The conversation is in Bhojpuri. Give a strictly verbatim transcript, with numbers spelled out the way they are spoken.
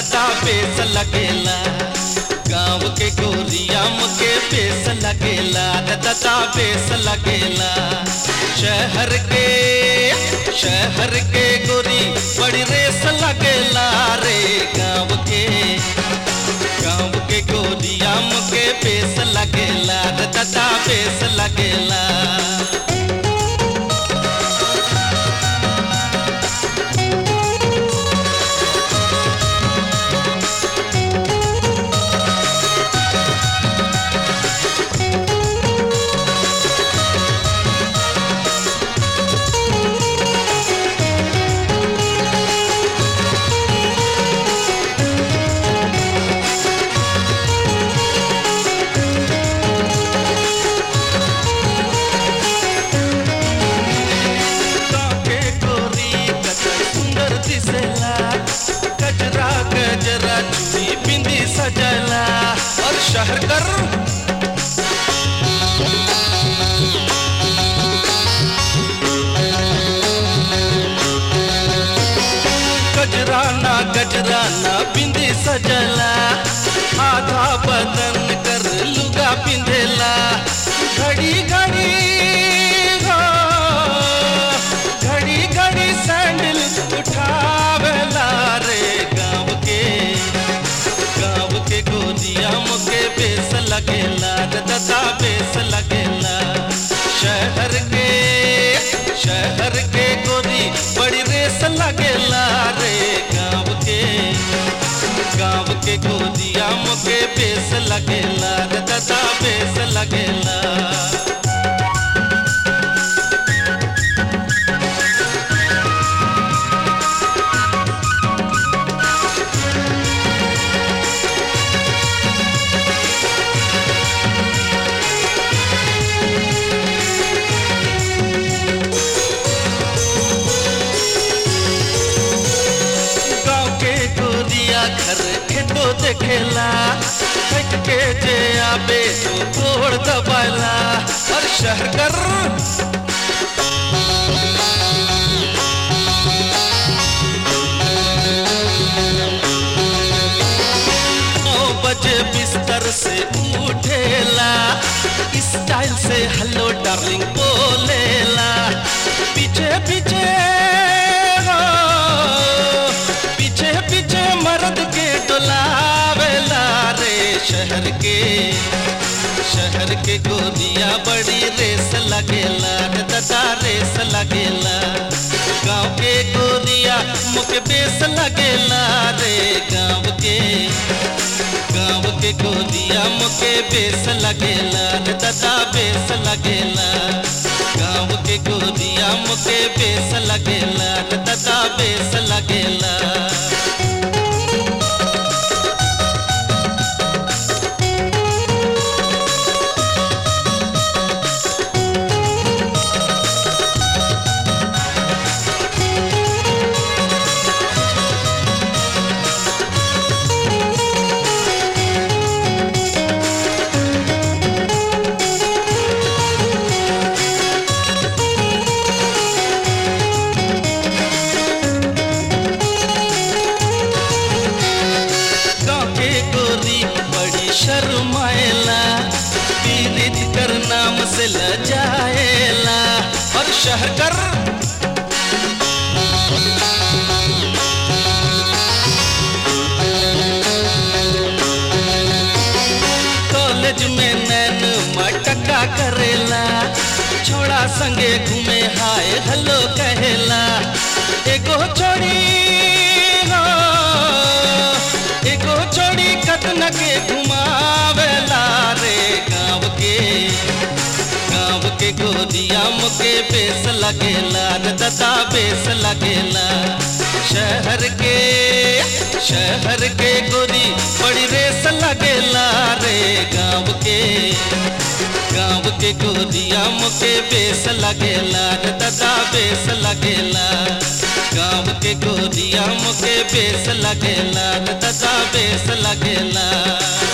दादा बेस लगेला। गाँव के गोरिया मुके बेस लगेला रे दादा बेस लगेला। शहर के शहर के गोरी बड़ी रेस लगेला रे। गाँव के गाँव के गोरिया मुके बेस लगेला रे दादा बेस लगेला। गजरा गजरा चूड़ी बिंदी सजला और शहर कर गजरा ना गजरा ना बिंदी सजला। आधा बदन कर लुगा पिंधेला। घड़ी घड़ी घड़ी घड़ी सैंडल उठावेला रे। गाँव के गाँव के गोरिया मुके बेस लगेला रे दादा बेस लगेला। शहर के शहर के गोरी बड़ी रेस लगेला रे। गाँव के गाँव के गोरिया मुके बेस लगेला रे दादा बेस लगेला। घर खेतो देखेला बैठ के जे आबे तो तोड़ दबाला और शहर कर नौ बजे बिस्तर से उठेला। स्टाइल से हेलो डार्लिंग बोलेला। पीछे पीछे पीछे पीछे मर्द के डोलावेला रे। शहर के शहर के गोरिया बड़ी रेस लगेला रे दादा रेस लगेला। गाँव के गोरिया मुके बेस लगेला रे। गाँव के गाँव के गोरिया मुके बेस लगेला रे दादा बेस लगेला। गाँव के गोरिया मुके बेस लगेला रे दादा बेस लगेला। शर्माएला पीड़ित कर नाम से लजाएला और शहर कर कॉलेज में नैन मटका करेला। छोड़ा संगे घूमे हाय हेलो कहेला। एगो छोड़ी एगो छोड़ी कतना के घुमावेला रे। गाँव के गाँव के गोरिया मुके बेस लगेला रे दादा बेस लगेला। शहर के शहर के गोरी बड़ी रेस लगेला रे। गाँव के गाँव के गोरिया मुके बेस लगेला रे दादा बेस लगेला। गाँव के गोरिया मुके बेस लगेला रे दादा बेस लगेला।